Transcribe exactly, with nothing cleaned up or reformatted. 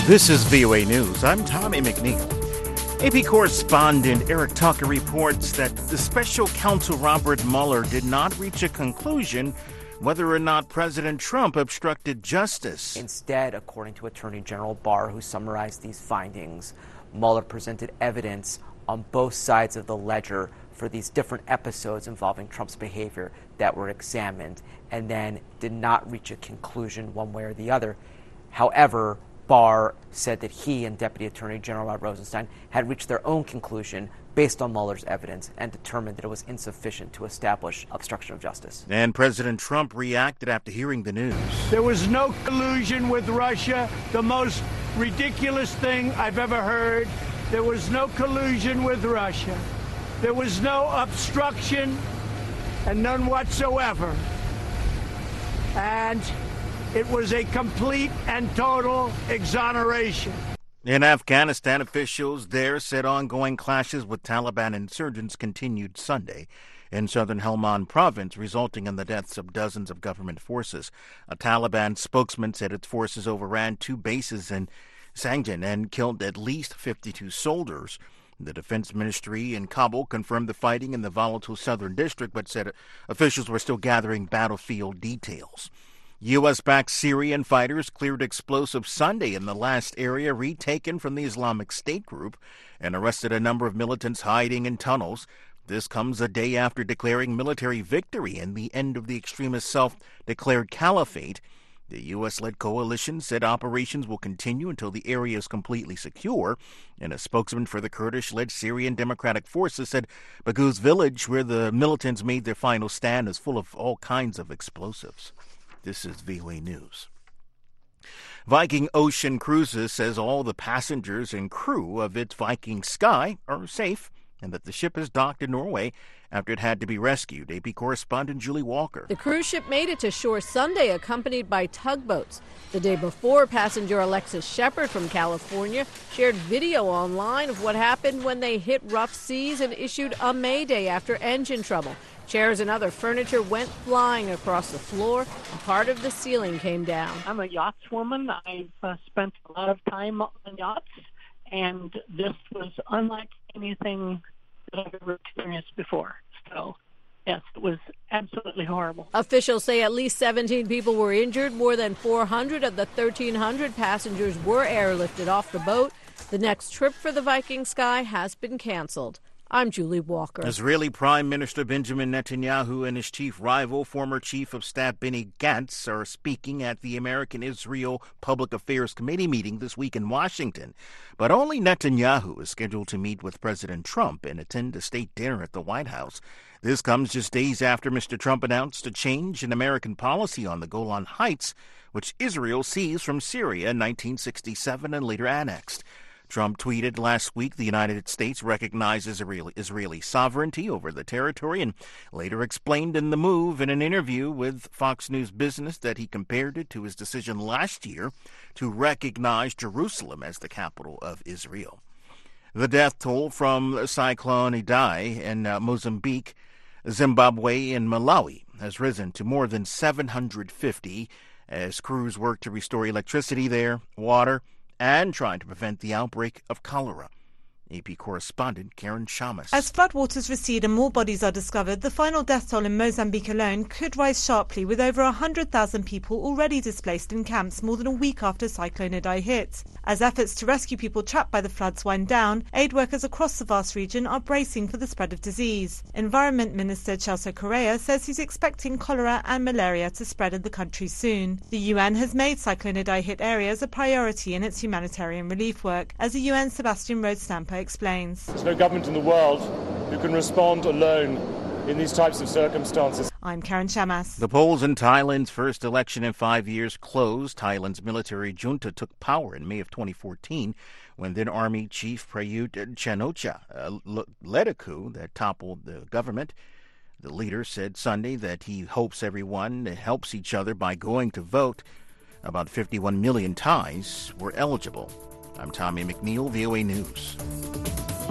This is V O A News. I'm Tommy McNeil. A P correspondent Eric Tucker reports that the special counsel Robert Mueller did not reach a conclusion whether or not President Trump obstructed justice. Instead, according to Attorney General Barr, who summarized these findings, Mueller presented evidence on both sides of the ledger for these different episodes involving Trump's behavior that were examined, and then did not reach a conclusion one way or the other. However, Barr said that he and Deputy Attorney General Rod Rosenstein had reached their own conclusion based on Mueller's evidence and determined that it was insufficient to establish obstruction of justice. And President Trump reacted after hearing the news. There was no collusion with Russia, the most ridiculous thing I've ever heard. There was no collusion with Russia. There was no obstruction, and none whatsoever. And it was a complete and total exoneration. In Afghanistan, officials there said ongoing clashes with Taliban insurgents continued Sunday in southern Helmand province, resulting in the deaths of dozens of government forces. A Taliban spokesman said its forces overran two bases in Sangin and killed at least fifty-two soldiers. The defense ministry in Kabul confirmed the fighting in the volatile southern district, but said officials were still gathering battlefield details. U S-backed Syrian fighters cleared explosives Sunday in the last area retaken from the Islamic State group and arrested a number of militants hiding in tunnels. This comes a day after declaring military victory and the end of the extremist self-declared caliphate. The U S-led coalition said operations will continue until the area is completely secure, and a spokesman for the Kurdish-led Syrian Democratic Forces said Baghouz village, where the militants made their final stand, is full of all kinds of explosives. This is V O A News. Viking Ocean Cruises says all the passengers and crew of its Viking Sky are safe and that the ship is docked in Norway after it had to be rescued. A P correspondent Julie Walker. The cruise ship made it to shore Sunday accompanied by tugboats. The day before, passenger Alexis Shepard from California shared video online of what happened when they hit rough seas and issued a mayday after engine trouble. Chairs and other furniture went flying across the floor, and part of the ceiling came down. I'm a yachtswoman. I've uh, spent a lot of time on yachts, and this was unlike anything that I've ever experienced before. So, yes, it was absolutely horrible. Officials say at least seventeen people were injured. More than four hundred of the thirteen hundred passengers were airlifted off the boat. The next trip for the Viking Sky has been canceled. I'm Julie Walker. Israeli Prime Minister Benjamin Netanyahu and his chief rival, former Chief of Staff Benny Gantz, are speaking at the American-Israel Public Affairs Committee meeting this week in Washington. But only Netanyahu is scheduled to meet with President Trump and attend a state dinner at the White House. This comes just days after Mister Trump announced a change in American policy on the Golan Heights, which Israel seized from Syria in nineteen sixty-seven and later annexed. Trump tweeted last week the United States recognizes Israeli, Israeli sovereignty over the territory and later explained in the move in an interview with Fox News Business that he compared it to his decision last year to recognize Jerusalem as the capital of Israel. The death toll from Cyclone Idai in uh, Mozambique, Zimbabwe, and Malawi has risen to more than seven hundred fifty as crews work to restore electricity there, water, and trying to prevent the outbreak of cholera. A P correspondent Karen Shamas. As floodwaters recede and more bodies are discovered, the final death toll in Mozambique alone could rise sharply, with over one hundred thousand people already displaced in camps more than a week after Cyclone Idai hit. As efforts to rescue people trapped by the floods wind down, aid workers across the vast region are bracing for the spread of disease. Environment Minister Celso Correa says he's expecting cholera and malaria to spread in the country soon. The U N has made Cyclone Idai hit areas a priority in its humanitarian relief work, as the U N's Sebastian Rhodes-Stamper explains. There's no government in the world who can respond alone in these types of circumstances. I'm Karen Shamas. The polls in Thailand's first election in five years closed. Thailand's military junta took power in May of twenty fourteen when then Army Chief Prayut Chan-o-cha uh, led a coup that toppled the government. The leader said Sunday that he hopes everyone helps each other by going to vote. About fifty-one million Thais were eligible. I'm Tommy McNeil, V O A News.